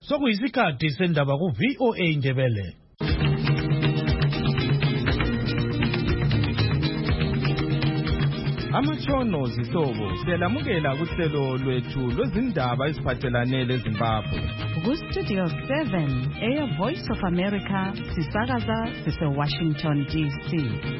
Sokuyisikhathi sendaba ku VOA Indebele. Amatshono zihlobo siyalamukela kuhlelo lwethu lwezindaba eziphathelane leZimbabwe. Ku-Studio 7 Air Voice of America sisakaza sise-Washington DC.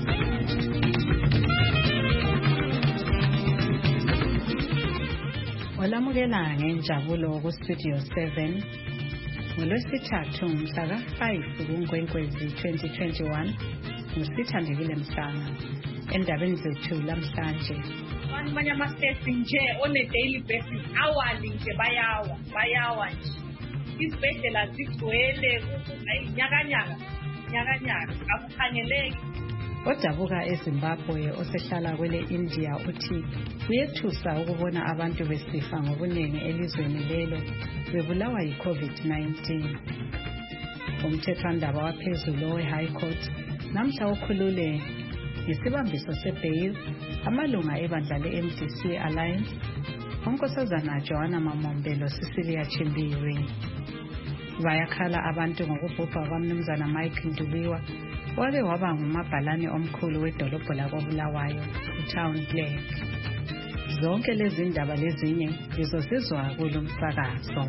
Olamukela ngenjabulo ku-Studio 7 ngolwesithathu mhla ka-5 kuNkwenkwezi 2021 ngusithandekile Mhlanga. Endabeni zethu lamhlanje abanye ama-states nje on a daily basis hourly nje bayawa nje izibhedlela zigcwele nyakanyaka akukhangeleki. Odabuka eZimbabwe osehlala kwele India uthi kuyethusa ukubona abantu besifa ngobuningi elizweni lelo bebulawa yi-COVID-19. Umthethwandaba waphezulu we-High Court namhla ukhulule isibambiso se-bail amalunga ebandla le-MDC Alliance unkosazana Joanna Mamombelo Cecilia Chimbiri. Bayakhala abantu ngokubhubha kwamnumzana Mike Nduliwa wake waba ngumabhalane omkhulu wedolobho lakoBulawayo uTown Clerk. Zonke lezi ndaba lezinye lizosizwa kulo msakazo.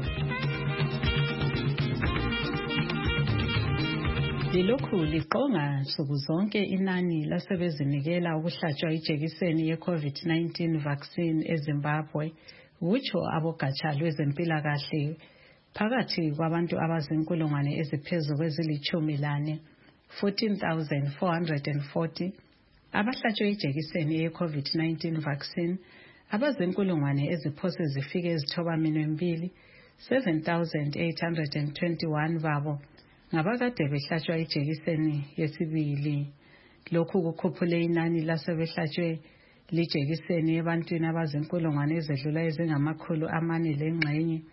Lilokhu liqonga nsuku zonke inani lasebezinikela ukuhlatshwa ijekiseni ye-COVID-19 vaccine eZimbabwe, wutsho abogatsha lwezempilakahle phakathi kwabantu abazinkulungwane eziphezu kwezili-14 14,440 abahlatshwe ijekiseni ye-COVID-19 vaccine, abazinkulungwane eziphose zifike ezithoba-2 7,821 babo ngabakade behlatshwa ijekiseni yesibili. Lokhu kukhuphule inani lasebehlatshwe lijekiseni ebantwini abazinkulungwane ezedlula ezingama-400 lengxenye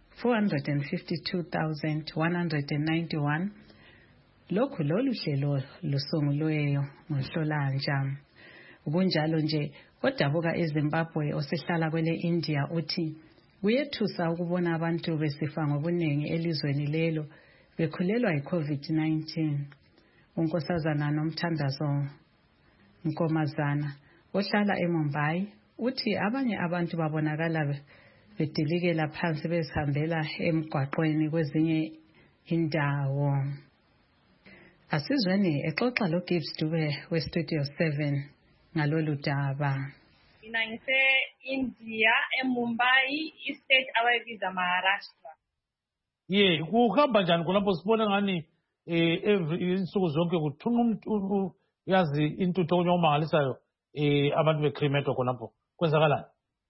452,191. Lokhu lolu hlelo lusungulweyo ngoNhlolanja. Kunjalo nje odabuka eZimbabwe osehlala kwele India uthi kuyethusa ukubona abantu besifa ngobuningi elizweni lelo bekhulelwa yi-COVID-19. Unkosazana Nomthandazo Nkomazana ohlala eMumbai uthi abanye abantu babonakala bedilikela phansi bezihambela emgwaqweni kwezinye indawo. Asizweni exoxa loGibbs Dube weStudio 7 ngalolu daba. Mina ngise-India eMumbai, istate abayibiza Maharashtra. Kuhamba njani khonapho sibona ngani insuku zonke kuthunqa umuntu yazi intutho okunye omangalisayo abantu bekhrimetwa khonapho kwenzakalani?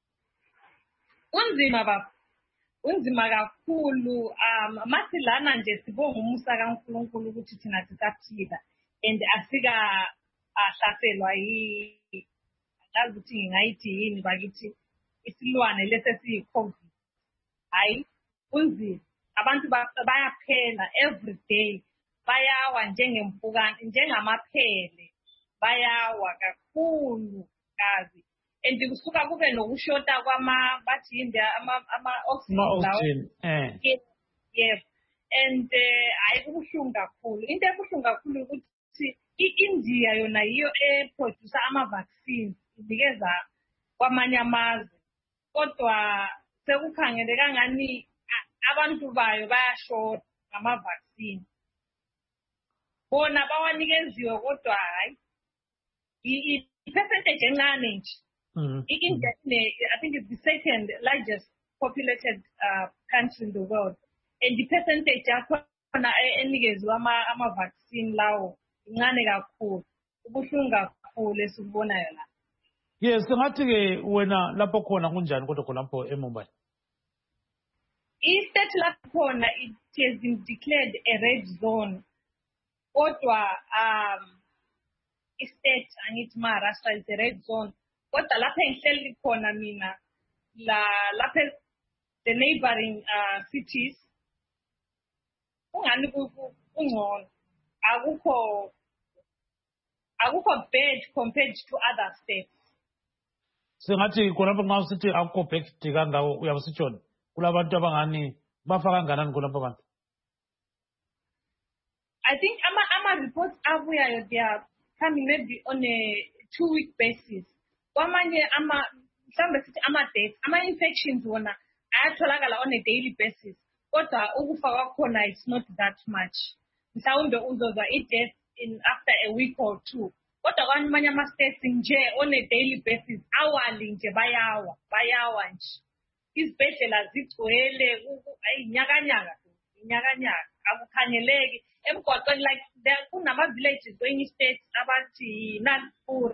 Unzima kakhulu. Mathi lana nje sibonga umusa kaNkulunkulu ukuthi thina sisaphila and asika-hlaselwa angazi ukuthi ngingayithi yini bakithi isilwane lesesiyi-COVID. Hayi, unzima. Abantu bayaphela every day, bayawa njengamaphele, bayawa kakhulu kazi. And kusuka kube nokushota bathi yinde ama-oxygen. Yes. And hayi kubuhlungu kakhulu. Into ebuhlungu kakhulu ukuthi i-India yona yiyo eproducer ama-vaccines inikeza kwamanye amazwe. Kodwa sekukhangele kangani abantu bayo bayashota ngama-vaccine. Bona bawanikeziwe kodwa hayi i-percentage encane nje. I-India, I think it's the second largest populated country in the world. And the percentage yakhona enikezwe ama-vaccine lawo incane kakhulu. Ubuhlungu kakhulu esikubonayo la. Yes, sengathi-ke wena lapho khona kunjani kodwa khonapho eMumbai? I-state lapho khona it has been declared a red zone. Kodwa i-state angithi Maharashtra is a red zone. Kodwa lapha engihleli khona mina lapha the neighboring cities ungani kungcono, akukho bad compared to other states. Sengathi khonapho nxa usithi akukho bad kangako uyabusitshona kulabantu abangani bafa kanganani kulapho abantu? I think ama-reports abuyayo, they are coming maybe on a 2-week basis. Kwamanye mhlawumbe sithi ama-deaths, ama-infections wona ayatholakala on a daily basis. Kodwa ukufa kwakhona it's not that much. Mhlawumbe uzozwa i-death after a week or 2. Kodwa kwamanye ama-states nje on a daily basis hourly nje bayawa nje. Izibhedlela zigcwele inyakanyaka akukhangeleki. Emgwaqweni like kunama-villages kwenye states abathi Nagpur.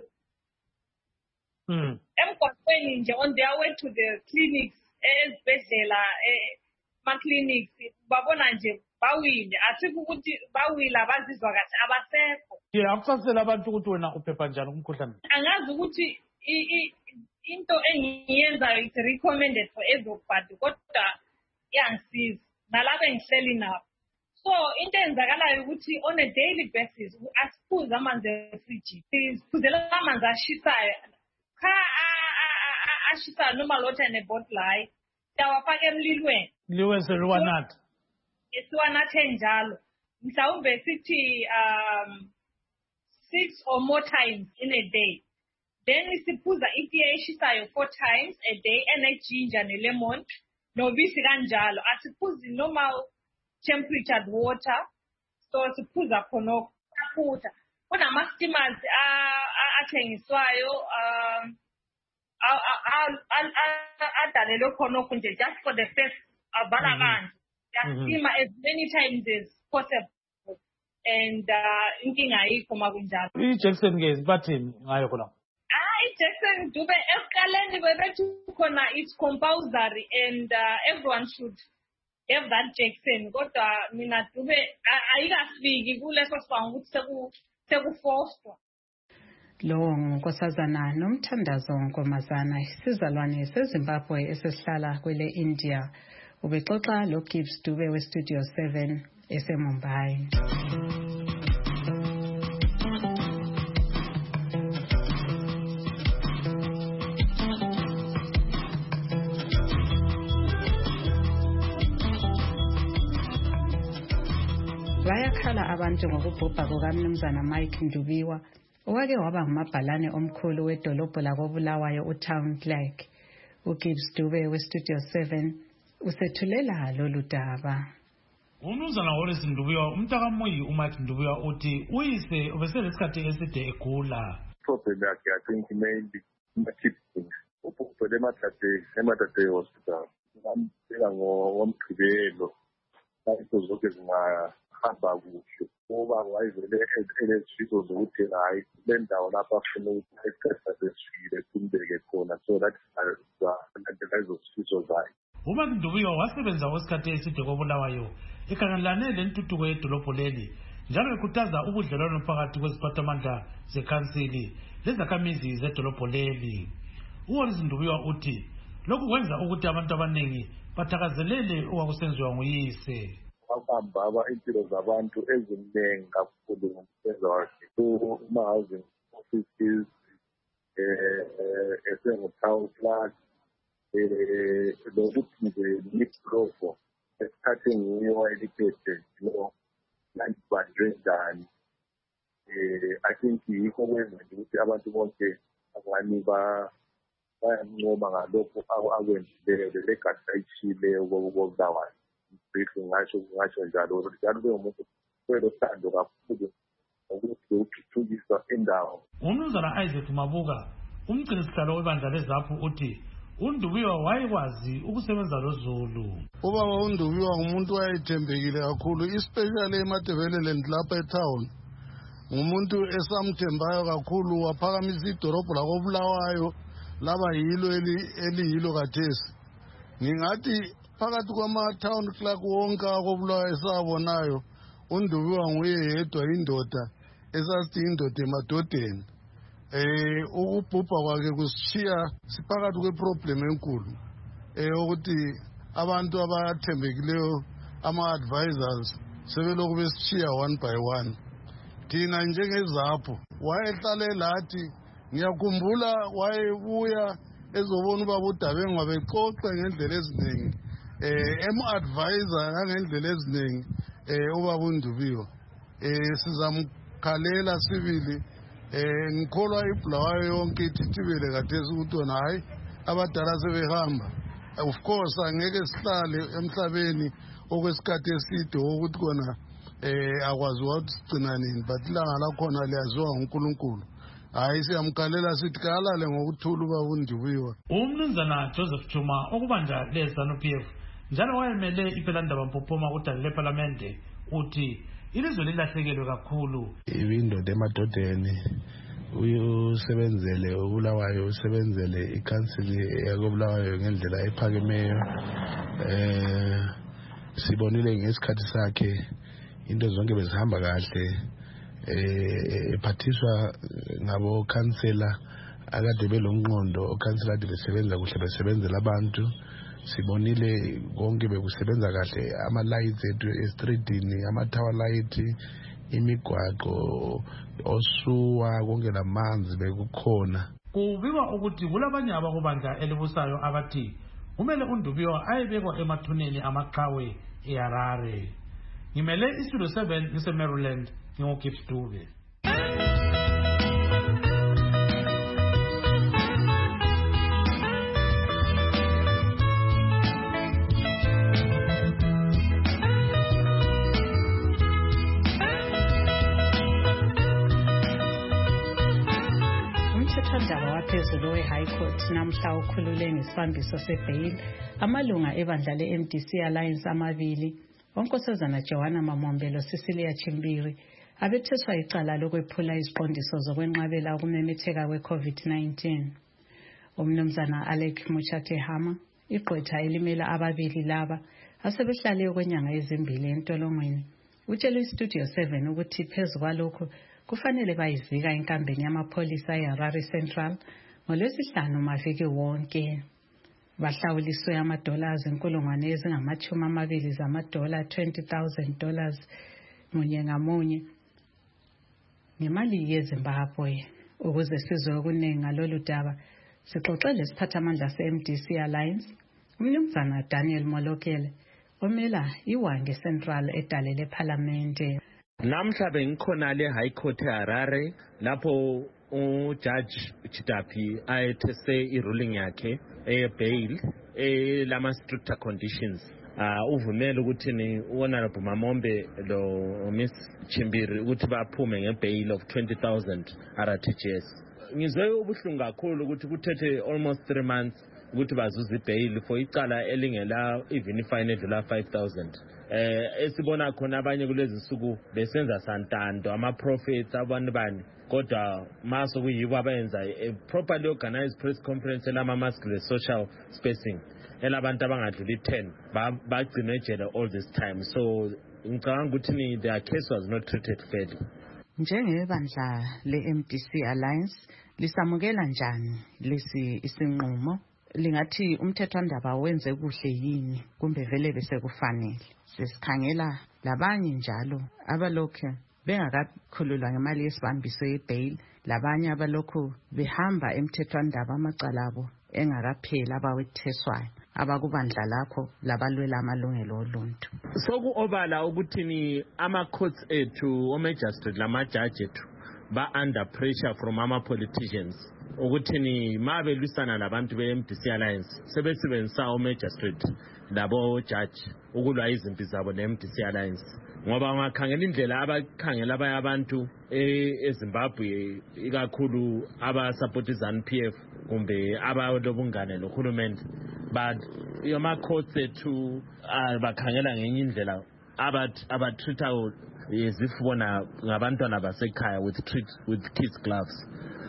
Emgwaqweni nje on their way to the clinics, ezibhedlela, ma-clinics, babona nje bawile. Asikho ukuthi bawile abazizwa kahle abasekho. Akusasela abantu ukuthi wena uphepha njani kumkhuhlane? Angazi ukuthi into engiyenzayo is recommended for everybody, kodwa iyangisiza nalabo engihleli nabo. So into enzakalayo ukuthi on a daily basis asiphuze amanzi efriji, siphuzela amanzi ashisayo, ashisayo noma lotha nebottle hayi siyawafaka emlilweni liwe seliwanatha siwanathe njalo mhlawumbe sithi 6 or more times in a day. Then siphuza itiye eshisayo 4 times a day, ginger nelemon nobisi kanjalo. Asiphuzi normal temperatured water, so siphuza khonokho kakhutha. Kunama-steamers athengiswayo adalelwe khonokho nje just for the first avala kanje. Steam as many times as possible. And inkinga ayikho makunjalo. I-Jackson ke bathini ngayo khona? I-Jackson Dube ekuqaleni bebethi khona it's compulsory and everyone should have that Jackson. Kodwa mina Dube ayikafiki kuleso sibanga ukuthi sekufostwa. Lo ngunkosazana Nomthandazo Nkomazana, isizalwane seZimbabwe esesihlala kwele India. Ubexoxa lo Gibbs Dube weStudio 7 eseMumbai. Bayakhala abantu ngokubhubha kukaMnumzana Mike Ndubiwa, owake waba ngumabhalane omkhulu wedolobho lakoBulawayo uTown Clerk. uGibbs Dube weStudio 7 usethulela lolu daba. Umnumzana Horace Ndubiwa, umntakaMoyi uMike Ndubiwa uthi uyise ubeselesikhathi eside egula. Problem yakhe I think mainly ma-kidney. Ubhubhele eMathathe hospital. Ngambheka ngoMgqibelo. Into zonke zingahamba kuhle. Ngoba wayevele enezifiso zokuthi hayi le ndawo lapho afuna ukuthi isikhathi sesifile simbeke khona, so that alandela ezozifiso zakhe. uMike Ndubiwa wasebenza wesikhathi eside koBulawayo ekhangelane lentuthuko yedolobho leli, njalo ekhuthaza ubudlelwano phakathi kweziphathamandla zekhansili lezakhamizi zedolobho leli. uHorace Ndubiwa uthi lokhu kwenza ukuthi abantu abaningi bathakazelele okwakusenziwa nguyise. Wakubamba impilo zabantu eziningi kakhulu ngomsebenzi wakhe. Ama-housing offices, esengu-Town Clerk, lokuthi nje ngiblofo esikhathi ngiyo-educated, nangibanjwe njani. I think yikho kwenza nje ukuthi abantu bonke abanye bayancoma ngalokhu akwenzileyo legadi ayishileyo koBulawayo. Ngasho njalo njalo bengumuntu welothando kakhulu ukuthi ukuthuthukisa indawo. uMnumzana Isaac Mabuka, umgcinisihlalo webandla leZAPHU uthi uNdubiwa wayekwazi ukusebenza loZulu. Ubaba uNdubiwa ngumuntu wayethembekile kakhulu, especially eMatabeleland lapha etown. Ngumuntu esamthembayo kakhulu, waphakamisa idolobho lakoBulawayo laba yilo eliyilo kathesi. Ngingathi phakathi kwama-town clerk wonke akoBulawayo esabonayo, uNdubiwa nguye yedwa indoda esasithi indoda emadodeni. Ukubhubha kwakhe kusishiya siphakathi kweproblem enkulu ukuthi abantu abathembekileyo ama-advisors sebelokhu besishiya one by one. Thina njengeZAPHU wayehlale lathi, ngiyakhumbula wayebuya ezobona ubaba uDabengu bexoxe ngendlela eziningi emu-advisor ngangendlela eziningi ubaba uNdubiwa sizamkhalela sibili ngikholwa iBulawayo yonke ithithibele kathesi ukuthi wona hayi abadala sebehamba. Of course angeke sihlale emhlabeni okwesikhathi eside ukuthi kona akwazi ukuthi sigcina nini, but ilanga lakhona liyaziwa nguNkulunkulu. Hayi siyamkhalela sithi kalale ngokuthula ubaba uNdubiwa. Umnumzana Joseph Chuma okubanja leZANU-PF njalo wayemele iPhelandaba Mpophoma kudala leParlamente uthi ilizwe lilahlekelwe kakhulu. Ibindoda emadodeni uyusebenzele uBulawayo, usebenzele ikhansili yakoBulawayo ngendlela ephakemeyo. Sibonile ngesikhathi sakhe into zonke bezihamba kahle, ephathiswa ngabo khansela akade belomqondo, okhansela ade besebenza kuhle, besebenzela abantu. Sibonile konke bekusebenza kahle, ama-lights ethu estreetini, ama-tower light, imigwaqo, osuwa, konke lamanzi bekukhona. Kubikwa ukuthi kulabanye abakubandla elibusayo abathi kumele uNdubiwa ayebekwa emathuneni amaqhawe eHarare. Ngimele iStudio 7 ngise-Maryland, nginguGibbs Dube. Umthethwandaba waphezulu we-High Court namhla ukhulule ngesibambiso se-bail amalunga ebandla le-MDC Alliance amabili, uNkosazana Joanna Mamombelo, Cecilia Chimbiri, abetheswa icala lokwephula iziqondiso zokwenqabela ukumemetheka kwe-COVID-19. Umnumzana Alec Muchatehama, igqwetha elimela ababili laba asebehlale okwenyanga ezimbili entolongweni, utshele iStudio 7 ukuthi phezu kwalokho kufanele bayivika enkambeni yamapholisa eHarare Central ngoLwesihlanu maviki wonke. Bahlawuliswe $20,000 $20,000 munye ngamunye ngemali yeZimbabwe. Ukuze sizwe okuningi ngalolu daba, sixoxele isiphathamandla se-MDC Alliance, umnumzana Daniel Molokele, omela iWange Central edale leParlamente. Namhla bengikhona le High Court eHarare lapho uJudge Chidapi ayethese iruling yakhe ebail lama stricter conditions. Uvumela ukuthi ni Honorable Mamombe lo Miss Chimbiri ukuthi baphume ngebail of 20,000 RTGS. Ngizwe ubuhlungu kakhulu ukuthi kuthethe almost 3 months ukuthi bazuze ibail for icala elingela even fine edlula 5,000. Esibona khona abanye kulezi nsuku besenza santando ama-prophets abantu bani, kodwa maso kuyibo abenza a properly organized press conference elama-mask social spacing elabantu abangadluli 10 bagcinwe ejele all this time. So ngicabanga ukuthi their case was not treated fairly. Njengebandla le-MDC Alliance lisamukela njani lesi isinqumo? Lingathi umthethwandaba wenze kuhle yini kumbe vele bese kufanele? Sesikhangela labanye njalo abalokhu bengakakhululwa ngemali yesibambiso yebail, labanye abalokhu behamba emthethwandaba amacala abo engakaphela abawetheswayo abakubandla lakho labalwela amalungelo oluntu. Sokuobala ukuthi ama-courts ethu, o-magistrate lama-judge ethu ba-under pressure from ama-politicians ukuthi mabelwisana labantu be-MDC Alliance sebesebenzisa o-magistrate labo-judge ukulwa izimpi zabo ne-MDC Alliance, ngoba ungakhangela indlela abakhangela abanye abantu eZimbabwe ikakhulu abasupport iZANU-PF kumbe abalobungane nohulumende, but ama-courts ethu bakhangela ngenye indlela abatreata as if bona ngabantwana basekhaya with kids gloves.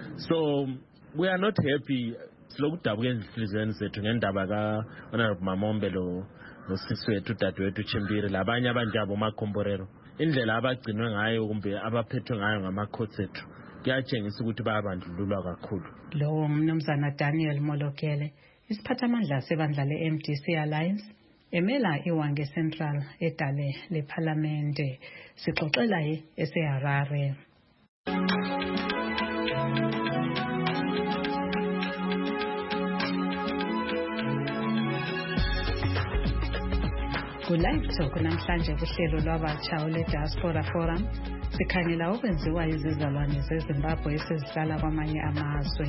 So we are not happy. Silokudabuka enhlizweni zethu ngendaba ka-Honorable Mamombe nosisi wethu udadewethu Chimbiri labanye abanjabo makhomborero, indlela abagcinwe ngayo kumbe abaphethwe ngayo ngama-courts ethu kuyatshengisa ukuthi bayabandlululwa kakhulu. Lowo umnumzana Daniel Molokele, isiphathamandla sebandla le-MDC Alliance, emela iWange Central edale leParlamente. Sixoxela eseHarare. Ku-Live Talk namhlanje kuhlelo lwabatsha ole-Diaspora Forum sikhangela okwenziwa izizalwane zeZimbabwe esezihlala kwamanye amazwe.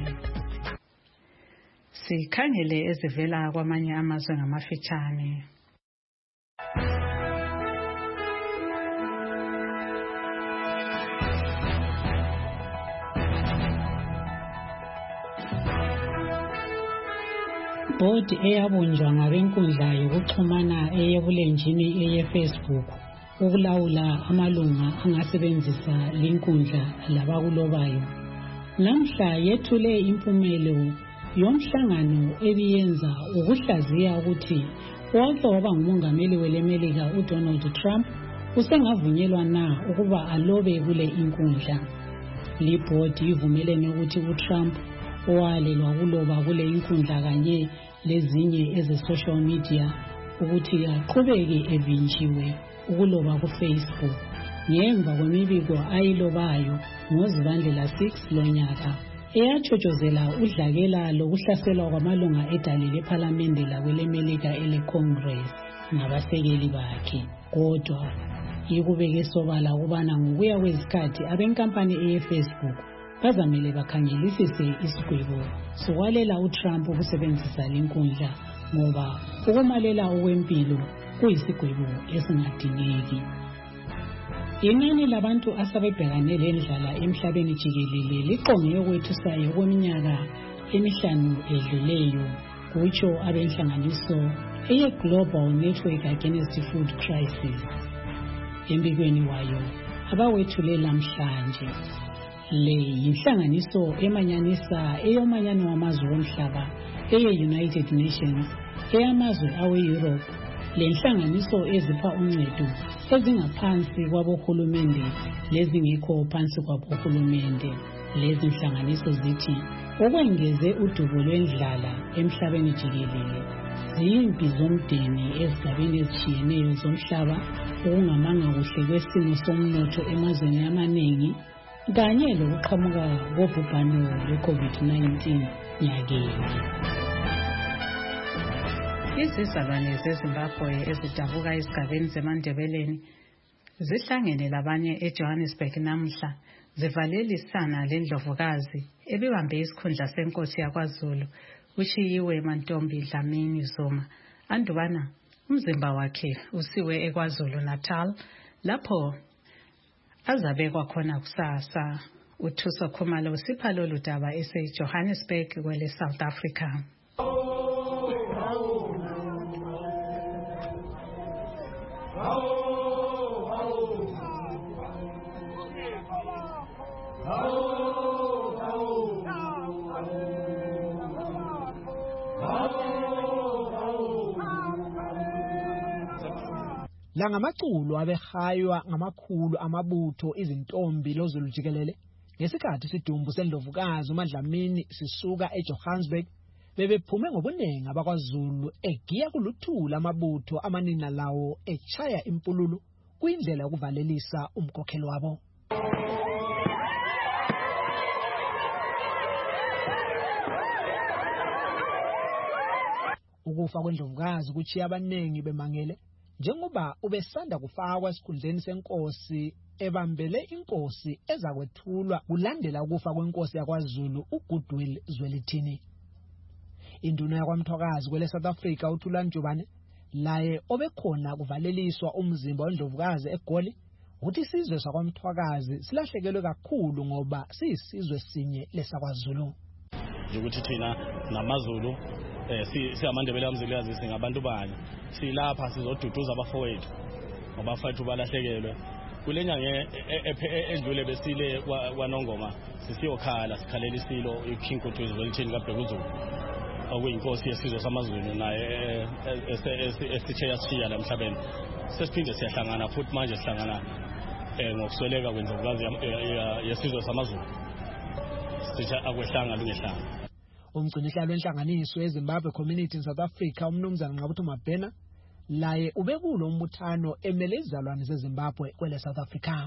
Sikhangele ezivela kwamanye amazwe ngamafitshane. Bhodi eyabunjwa ngabenkundla yokuxhumana eyebulenjini eye-Facebook ukulawula amalunga angasebenzisa linkundla labakulobayo. Namhla yethule impumelo yomhlangano ebiyenza ukuhlaziya ukuthi wake waba ngumongameli welemelika uDonald Trump usengavunyelwa na ukuba alobe kule inkundla. Libhodi ivumelene ukuthi uTrump owalelwa kuloba kule inkundla kanye lezinye eze-social media ukuthi aqhubeke evinjiwe ukuloba ku-Facebook ngemva kwemibiko ayilobayo ngoZibandlela 6 lonyaka eyatshotshozela udlakela lokuhlaselwa kwamalunga edale lephalamende lakwelemelika ele-Congress nabasekeli bakhe. Kodwa yikubeke sobala ukubana ngokuya kwezikhathi abenkampani eye-Facebook bazamele bakhangelisise isigwebo sokwalela uTrump ukusebenzisa linkundla ngoba ukumalela okwempilo kuyisigwebo esingadingeki. Inani labantu asebebhekane lendlala emhlabeni jikelele liqonge ukwethusayo kweminyaka emihlanu edluleyo, kutsho abenhlanganiso eye-Global Network Against Food Crisis. Embikweni wayo abawethule namhlanje, le yinhlanganiso emanyanisa eyomanyano wamazwe omhlaba eye-United Nations, eyamazwe awe-Europe, lenhlanganiso ezipha uncedo ezingaphansi kwabohulumende lezingekho phansi kwabohulumende. Lezi nhlanganiso zithi okwengeze udubo lwendlala emhlabeni jikelele ziyimpi zomdeni ezigabeni ezitshiyeneyo zomhlaba, okungamanga kuhle kwesimo somnotho emazweni amaningi kanye lokuqhamuka kobhubhane lwe-COVID-19 nyakeni. Izizalwane zeZimbabwe ezidabuka esigabeni zeMandebeleni zihlangene labanye eJohannesburg namhla zivalelisana lendlovukazi ebibambe isikhundla senkosi yakwaZulu uChiyiwe Mantombi Dlamini Zuma andubana umzimba wakhe usiwe eKwaZulu Natal lapho azabekwa khona kusasa. UThuso Khumalo usipha lolu daba eseJohannesburg kwele South Africa. La ngamaculo abehaywa ngamakhulu amabutho izintombi loZulu jikelele ngesikhathi sidumbu sendlovukazi uMadlamini sisuka eJohannesburg bebephume ngobuningi abakwaZulu egiya kuluthula amabutho amanina lawo echaya impululu kuyindlela yokuvalelisa umkhokhelo wabo. Ukufa kwendlovukazi kuchiya abanengi bemangele njengoba ubesanda kufakwa esikhundleni senkosi ebambele inkosi ezakwethulwa kulandela ukufa kwenkosi yakwaZulu uGoodwill Zwelithini. Induna yakwaMthwakazi kwele South Africa uThula Njubane laye obekhona kuvaleliswa umzimba wendlovukazi eGoli uthi isizwe sakwaMthwakazi silahlekelwe kakhulu ngoba siyisizwe sinye lesakwaZulu. Ukuthi thina namaZulu siyaMandebele amzilikazi singabantu bani silapha sizoduduza abafowethu abafowethu balahlekelwe kulenyanga edlule besile kwaNongoma sisiyokhala sikhalela isilo iKing Goodwill Zwelithini kaBhekuzulu okuyinkosi yesizwe samaZulu naye esicheya la emhlabeni. Sesiphinde siyahlangana futhi manje sihlangana ngokusweleka kwendlovukazi yesizwe samaZulu sithi akwehlanga lungehlanga. Umgcinihlalo wenhlanganiso yeZimbabwe Community in South Africa umnumzana Nqabutho Mabhena laye ubekulo umbuthano emele izizalwane zeZimbabwe kwele South Africa.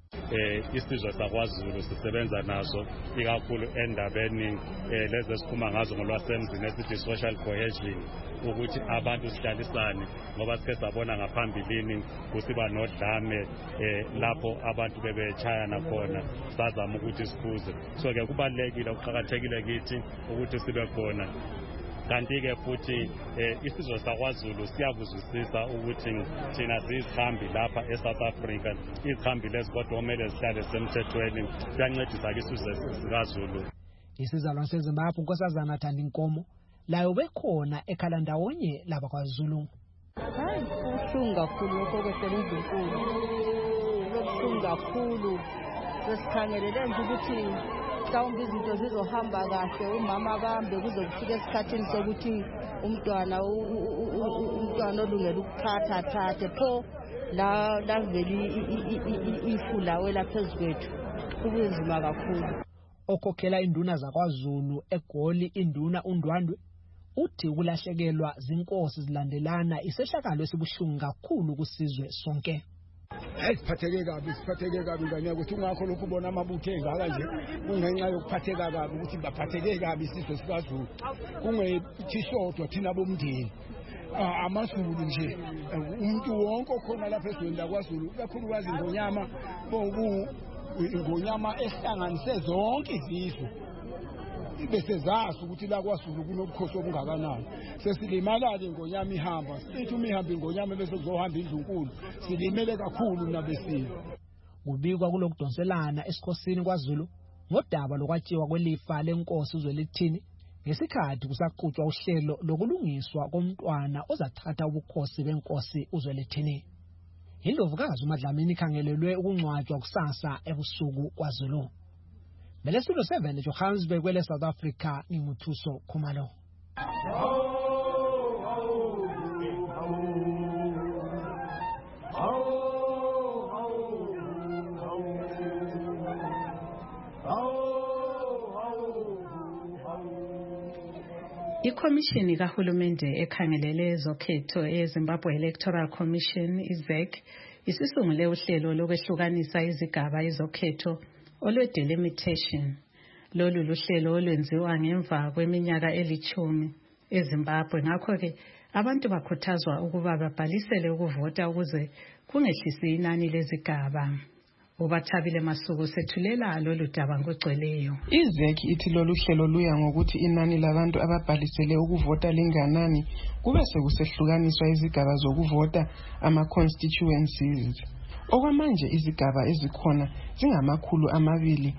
isizwe sakwaZulu sisebenza naso ikakhulu endabeni lezi esikhuma ngazo ngolwasemzini esithi social cohesion, ukuthi abantu sihlalisane ngoba sike sabona ngaphambilini kusiba nodlame lapho abantu bebetshayana khona, bazama ukuthi sikuze. So ke kubalekile, kuqhakathekile kithi ukuthi sibe khona. Kanti-ke futhi isizwe sakwaZulu siyakuzwisisa ukuthi thina siyizihambi lapha eSouth Africa, izihambi lezi kodwa kumele zihlale semthethweni, siyancedisa isizwe sikaZulu. Isizalwane seZimbabwe uNkosazana Thandinkomo layo bekhona ekhala ndawonye laba kwaZulu. Hayi, kubuhlungu kakhulu lokho kwesebenza inkulu. Kubuhlungu kakhulu. Sesikhangelele nje ukuthi mhlawumbe izinto zizohamba kahle, umama bambe kuze kufike esikhathini sokuthi umntwana olungela ukuthatha pho la veli ifu lawe lapha phezu kwethu. Kubunzima kakhulu. Okhokhela induna zakwaZulu eGoli, induna uNdwandwe, uthi ukulahlekelwa zinkosi zilandelana isehlakalo esibuhlungu kakhulu kusizwe sonke. Siphatheke kabi ngane ukuthi ungakho lokhu ubona amabutho engaka nje kungenxa yokuphatheka kabi, ukuthi baphatheke kabi isizwe sikaZulu, kungethishodwa thina bomndeni amaZulu nje, umuntu wonke okhona lapha ezweni lakwaZulu, kakhulukazi ingonyama ehlanganise zonke izizwe, bese zazi ukuthi la kwaZulu kunobukhosi obungakanani. Sesilimala-ke ingonyama ihamba, sithi uma ihamba ingonyama bese kuzohamba indlunkulu, silimele kakhulu nabesizwe. Kubikwa kulokudonselana esikhosini kwaZulu ngodaba lokwatshiwa kwelifa lenkosi uZwelithini ngesikhathi kusaqhutshwa uhlelo lokulungiswa komntwana ozathatha ubukhosi benkosi uZwelithini. Indlovukazi uMadlamini ikhangelelwe ukungcwatshwa kusasa ebusuku kwaZulu. Bele Studio 7 Johannesburg kwele South Africa, nginguthuso Khumalo. Ikhomishini kahulumende ekhangelele ezokhetho eZimbabwe Electoral Commission (ZEC) isisungule uhlelo lokwehlukanisa izigaba ezokhetho olwe-delimitation. Lolu luhlelo olwenziwa ngemva kweminyaka 10 eZimbabwe. Ngakho-ke abantu bakhuthazwa ukuba babhalisele ukuvota ukuze kungehlisi inani lezigaba. Ubathabile Masuku sethulela lolu daba ngogcweleyo. IZEC ithi lolu hlelo luya ngokuthi inani labantu ababhalisele ukuvota linganani kube sekusehlukaniswa izigaba zokuvota ama-constituencies. Okwamanje izigaba ezikhona zingama210,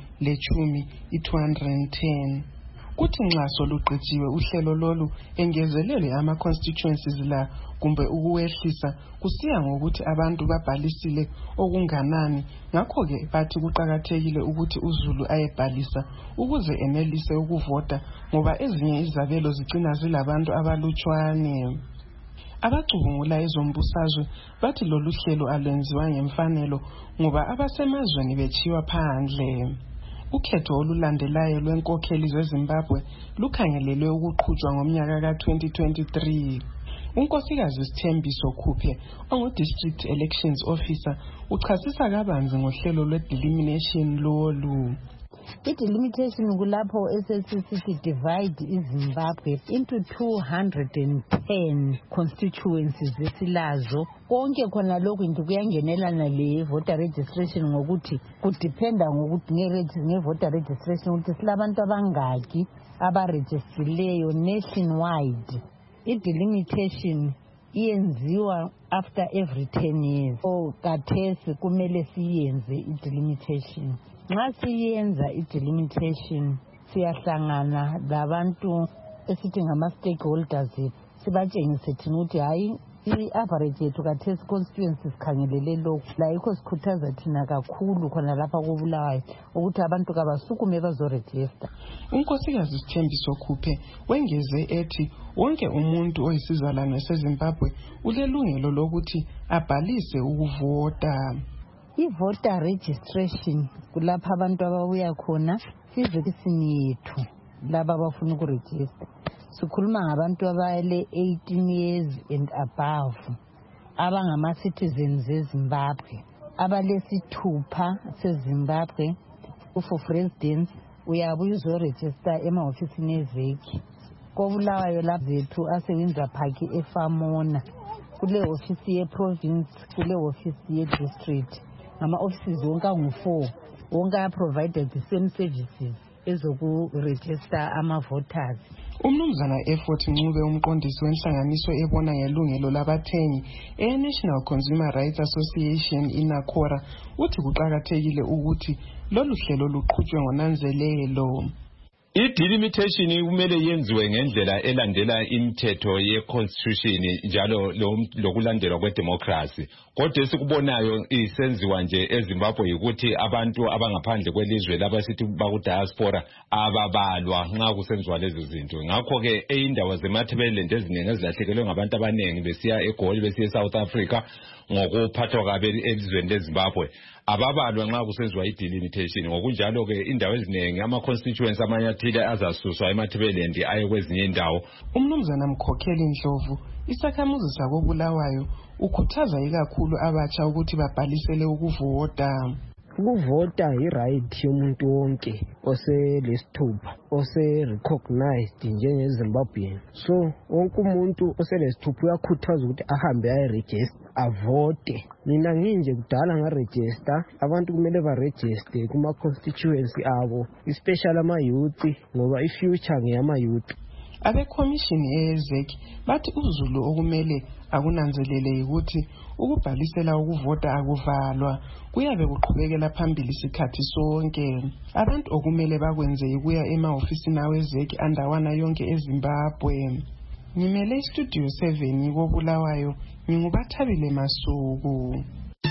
210. Kuthi nxa soluqedjiwe uhlelo lolu engezelelwe ama-constituencies la kumbe ukuwehlisa kusiya ngokuthi abantu babhalisile okunganani. Ngakho-ke bathi kuqakathekile ukuthi uZulu ayebhalisa ukuze enelise ukuvota ngoba ezinye izabelo zigcina zilabantu abalutshwane. Abacubungula ezombusazwe bathi lolu hlelo alwenziwa ngemfanelo ngoba abasemazweni bechiwa phandle. Ukhetho olulandelayo lwenkokheli zeZimbabwe lukhangelelwe ukuqhutshwa ngomnyaka ka-2023. Unkosikazi Sithembiso Khuphe, ongu-District Elections Officer, uchasisa kabanzi ngohlelo lwe-delimitation lolu. I-delimitation kulapho SSCC divide iZimbabwe into 210 constituencies zesilazo. Konke khona lokhu into kuyangenelana le-voter registration ngokuthi kudependa ngokuthi nge-voter registration ukuthi silabantu abangaki abarejistileyo nationwide. I-delimitation iyenziwa after every 10 years. Kathesi kumele siyenze i-delimitation. Nxa siyenza i-delimitation siyahlangana labantu esithi ngama-stakeholders, sibatshengise thina ukuthi hayi i-average yethu kathesi constituency sikhangelele lokhu. La yikho sikhuthaza thina kakhulu khona lapha koBulawayo ukuthi abantu kabasukume bazorejista. Unkosikazi Sithembiso Khuphe wengeze ethi wonke umuntu oyisizalwane seZimbabwe ulelungelo lokuthi abhalise ukuvota. I-voter registration kulapha abantu ababuya khona sizekisini yethu laba abafuna ukurejista. Sikhuluma ngabantu abale 18 years and above abangama-citizens eZimbabwe abalesithupha seZimbabwe for residence uyabuya uzoregister emahofisini eveki. KoBulawayo lapha zethu asebenza phaki eFamona kule ofisi ye-province kule ofisi ye-district ama-offices wonke angu-4 wonke a-provided the same services ezokuregister ama-voters. Umnumzana Effort Ncube umqondisi wenhlanganiso ebona ngelungelo labathengi e-National Consumer Rights Association iNACORA uthi kuqakathekile ukuthi lolu hlelo luqhutshwe ngonanzelelo. I-delimitation kumele yenziwe ngendlela elandela imithetho ye-constitution njalo lokulandelwa kwedemocracy. Kodwa esikubonayo isenziwa nje eZimbabwe ukuthi abantu abangaphandle kwelizwe labasithi baku-diaspora ababalwa nxa kusenziwa lezi zinto. Ngakho-ke indawo zemathebelend eziningi ezilahlekelwe ngabantu abaningi besiya eGoli besiya eSouth Africa ngokuphathwa kabe elizweni leZimbabwe ababalwa nxa kusenziwa i-delimitation. Ngokunjalo-ke indawo eziningi ama-constituents amanyathile azasuswa emathebelend aye kwezinye indawo. Umnumzana Mkhokheli Ndlovu isakhamuzi sakoBulawayo ukhuthaza ikakhulu abatsha ukuthi babhalisele ukuvota. Ukuvota i-right yomuntu wonke oselesithupha ose-recognized njengeZimbabwean. So wonke umuntu oselesithupha uyakhuthazwa ukuthi ahambe ayeregister avote. Mina nginje kudala ngaregister, abantu kumele baregister kuma-constituency abo, especially ama-youth ngoba i-future ngeyama-youth. Abekhomishini eyezeki bathi uzulu okumele akunanzelele ukuthi ukubhalisela ukuvota akuvalwa kuyabe kuqhubekela phambili isikhathi sonke. Abantu okumele bakwenze ukuya emahofisini awezeki andawana yonke eZimbabwe. Ngimele iStudio 7 koBulawayo nginguBathabile Masuku.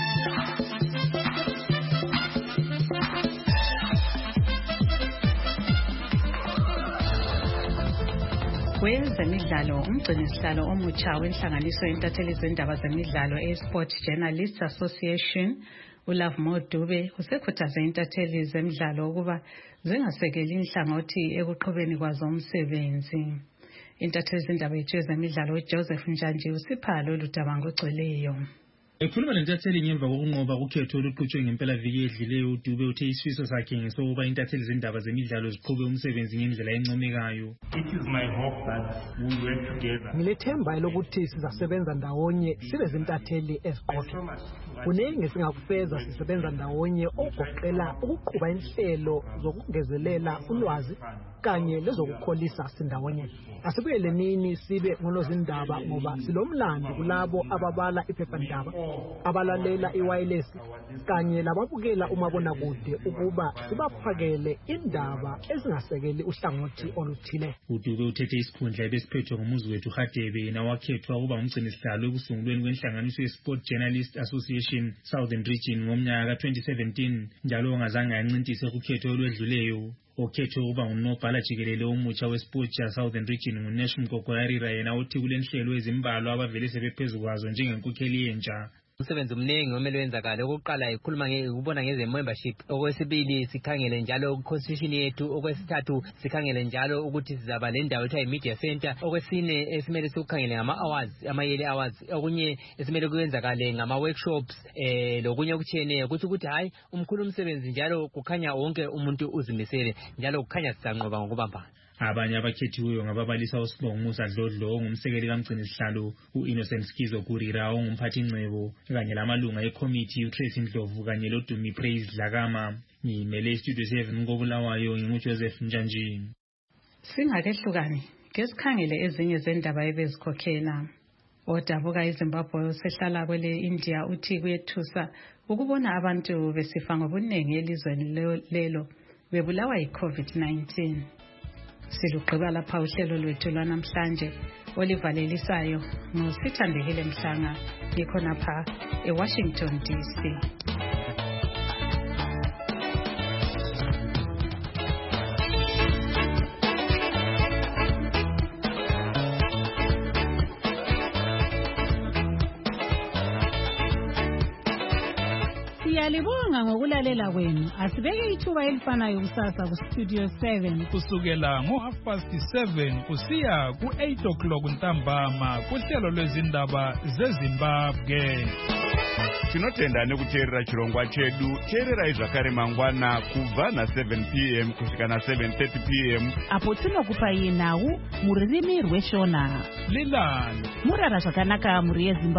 Kwezemidlalo umgcinisihlalo omutsha wenhlanganiso yentatheli zendaba zemidlalo eSport Journalists Association uLovemore Dube usekhuthaze intatheli zemidlalo ukuba zingasekeli inhlangothi ekuqhubeni kwazo umsebenzi. Intatheli zendaba yethu yezemidlalo uJoseph Njanji usipha lolu daba ngogcweleyo. Ekhuluma lentatheli ngemva kokunqoba ukhetho oluqhutshwe ngempela viki edlileyo uDube uthe isifiso sakhe ngesokuba intatheli zendaba zemidlalo ziqhube umsebenzi ngendlela encomekayo. It is my hope that we work together. Ngilethemba lokuthi sizasebenza ndawonye sibe zintatheli eziqotho. Kuningi singakufeza sisebenza ndawonye ogoqela ukuqhuba inhlelo zokungezelela ulwazi kanye lezokukholisa sindawonye. Asibuyele nini sibe ngolozindaba ngoba silomlando kulabo ababala iphephandaba, abalalela iwireless kanye lababukela umabonakude ukuba sibaphakele indaba ezingasekeli uhlangothi oluthile. uDube uthethe isikhundla ebesiphethwe ngumuzi wethu Hadebe nawakhethwa ukuba umgcinisihlalo ekusungulweni kwenhlanganiso yeSport Journalists Association Southern Region ngomnyaka ka-2017 njalo ongazange ancintise kukhetho olwedluleyo. Okhetho uba unobhala jikelele omutsha weSport Southern Region nguNash Mkokoyarira yena uthi kulenhlelo ezimbalwa abavele sebephezulu kwazo njengenkokheli yentsha. Umsebenzi omningi omele wenzakala. Okokuqala ikhuluma ukubona ngeze membership, okwesibili sikhangele njalo constitution yethu, okwesithathu sikhangele njalo ukuthi sizaba le ndawo ethiwa media center, okwesine esimele sikukhangele ngama awards, ama-yearly awards, okunye esimele kwenzakale ngama workshops lokunye okutshiyeneyo ukuthi hayi umkhulu umsebenzi njalo kukhanya wonke umuntu uzimisele njalo kukhanya sisanqoba ngokubambana. Abanye abakhethiweyo ngababalisa uSibongo Musa Dlodlo ongumsekeli kaMgcinisihlalo uInnocent Skizo Kurira ongumphathi ngcebo kanye lamalunga eCommittee uTracy Ndlovu kanye loDumi Praise Dlakama. Ngimele iStudio 7 koBulawayo nginguJoseph Njanji. Singakehlukani ngesikhangele ezinye zendaba ebezikhokhela. Odabuka eZimbabwe osehlala kwele India uthi kuyethusa ukubona abantu besifa ngobuningi elizweni lelo bebulawa yiCovid-19. Silugqiba lapha uhlelo lwethu lwanamhlanje olivalelisayo ngosithandekile Mhlanga ngikhona pha eWashington DC. Siyalibonga ngokulalela kwenu. Asibeke ithuba elifanayo kusasa kuStudio 7 kusukela ngo7:30 kusiya ku8 o'clock ntambama kuhlelo lwezindaba zeZimbabwe. tinotenda nekuteerera chirongwa chedu. Teererai zvakare mangwana kubva na7 p.m. kusvika na7:30 p.m. apo tinokupai nhau mururimi rweshona. Lilani murara zvakanaka muri yeZimbabwe.